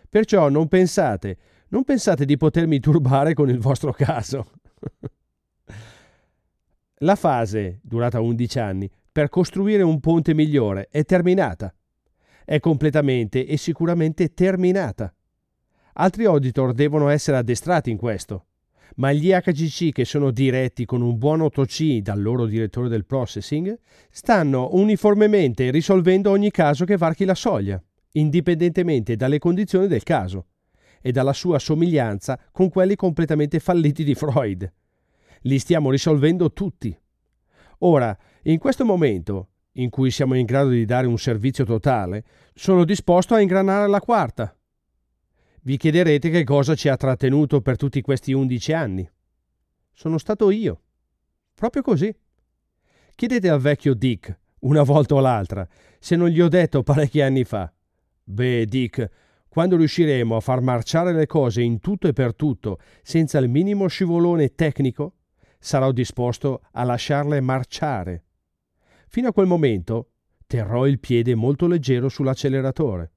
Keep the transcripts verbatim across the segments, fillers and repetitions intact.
Perciò non pensate, non pensate di potermi turbare con il vostro caso. La fase, durata undici anni, per costruire un ponte migliore è terminata. È completamente e sicuramente terminata. Altri auditor devono essere addestrati in questo, ma gli H C C che sono diretti con un buon otto C dal loro direttore del processing stanno uniformemente risolvendo ogni caso che varchi la soglia, indipendentemente dalle condizioni del caso e dalla sua somiglianza con quelli completamente falliti di Freud. Li stiamo risolvendo tutti. Ora, in questo momento, in cui siamo in grado di dare un servizio totale, sono disposto a ingranare la quarta. Vi chiederete che cosa ci ha trattenuto per tutti questi undici anni. Sono stato io. Proprio così. Chiedete al vecchio Dick, una volta o l'altra, se non gli ho detto parecchi anni fa: beh, Dick, quando riusciremo a far marciare le cose in tutto e per tutto, senza il minimo scivolone tecnico, sarò disposto a lasciarle marciare. Fino a quel momento terrò il piede molto leggero sull'acceleratore.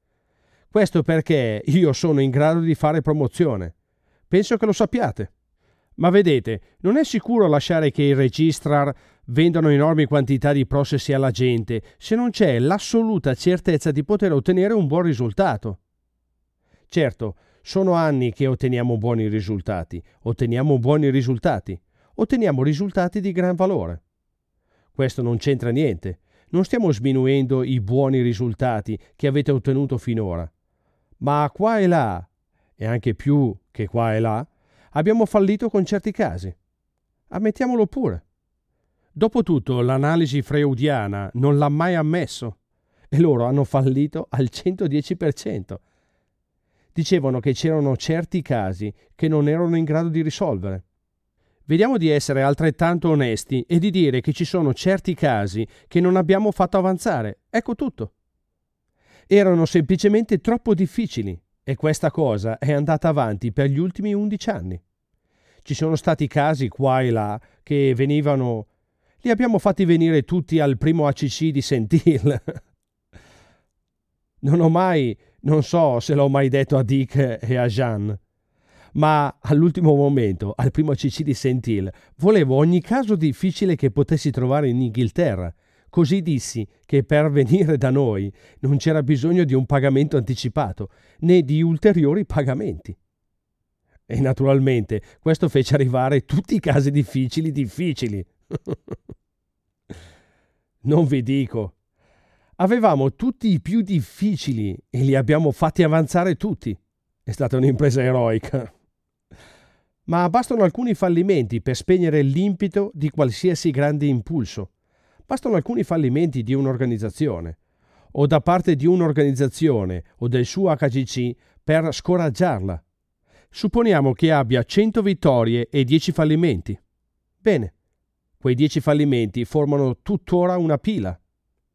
Questo perché io sono in grado di fare promozione. Penso che lo sappiate. Ma vedete, non è sicuro lasciare che i registrar vendano enormi quantità di processi alla gente se non c'è l'assoluta certezza di poter ottenere un buon risultato. Certo, sono anni che otteniamo buoni risultati, otteniamo buoni risultati, otteniamo risultati di gran valore. Questo non c'entra niente. Non stiamo sminuendo i buoni risultati che avete ottenuto finora. Ma qua e là, e anche più che qua e là, abbiamo fallito con certi casi. Ammettiamolo pure. Dopotutto l'analisi freudiana non l'ha mai ammesso e loro hanno fallito al centodieci per cento. Dicevano che c'erano certi casi che non erano in grado di risolvere. Vediamo di essere altrettanto onesti e di dire che ci sono certi casi che non abbiamo fatto avanzare. Ecco tutto. Erano semplicemente troppo difficili e questa cosa è andata avanti per gli ultimi undici anni. Ci sono stati casi qua e là che venivano... Li abbiamo fatti venire tutti al primo A C C di Saint Hill. Non ho mai... non so se l'ho mai detto a Dick e a Jean, ma all'ultimo momento, al primo A C C di Saint Hill, volevo ogni caso difficile che potessi trovare in Inghilterra. Così dissi che per venire da noi non c'era bisogno di un pagamento anticipato, né di ulteriori pagamenti. E naturalmente questo fece arrivare tutti i casi difficili difficili. Non vi dico. Avevamo tutti i più difficili e li abbiamo fatti avanzare tutti. È stata un'impresa eroica. Ma bastano alcuni fallimenti per spegnere l'impeto di qualsiasi grande impulso. Bastano alcuni fallimenti di un'organizzazione, o da parte di un'organizzazione o del suo H C C per scoraggiarla. Supponiamo che abbia cento vittorie e dieci fallimenti. Bene, quei dieci fallimenti formano tuttora una pila.